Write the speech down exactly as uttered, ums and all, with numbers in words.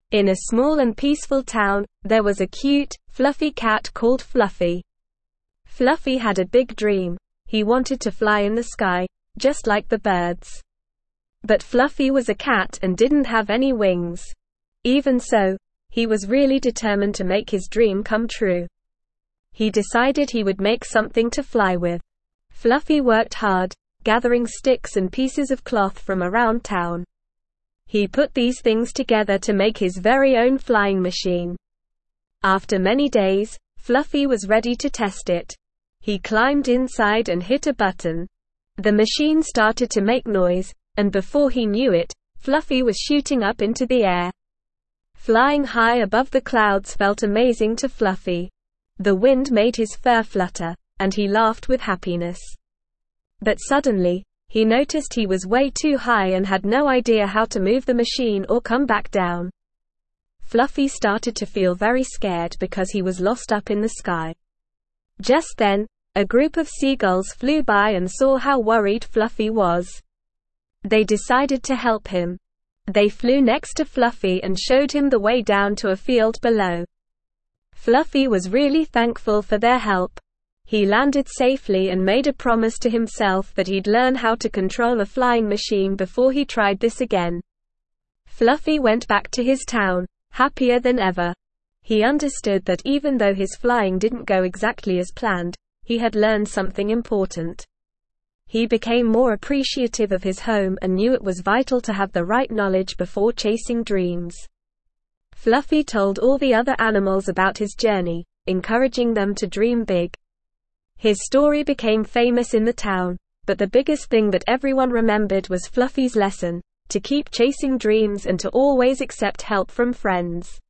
In a small and peaceful town, there was a cute, fluffy cat called Fluffy. Fluffy had a big dream. He wanted to fly in the sky, just like the birds. But Fluffy was a cat and didn't have any wings. Even so, he was really determined to make his dream come true. He decided he would make something to fly with. Fluffy worked hard, gathering sticks and pieces of cloth from around town. He put these things together to make his very own flying machine. After many days, Fluffy was ready to test it. He climbed inside and hit a button. The machine started to make noise, and before he knew it, Fluffy was shooting up into the air. Flying high above the clouds felt amazing to Fluffy. The wind made his fur flutter, and he laughed with happiness. But suddenly, he noticed he was way too high and had no idea how to move the machine or come back down. Fluffy started to feel very scared because he was lost up in the sky. Just then, a group of seagulls flew by and saw how worried Fluffy was. They decided to help him. They flew next to Fluffy and showed him the way down to a field below. Fluffy was really thankful for their help. He landed safely and made a promise to himself that he'd learn how to control a flying machine before he tried this again. Fluffy went back to his town, happier than ever. He understood that even though his flying didn't go exactly as planned, he had learned something important. He became more appreciative of his home and knew it was vital to have the right knowledge before chasing dreams. Fluffy told all the other animals about his journey, encouraging them to dream big. His story became famous in the town, but the biggest thing that everyone remembered was Fluffy's lesson, to keep chasing dreams and to always accept help from friends.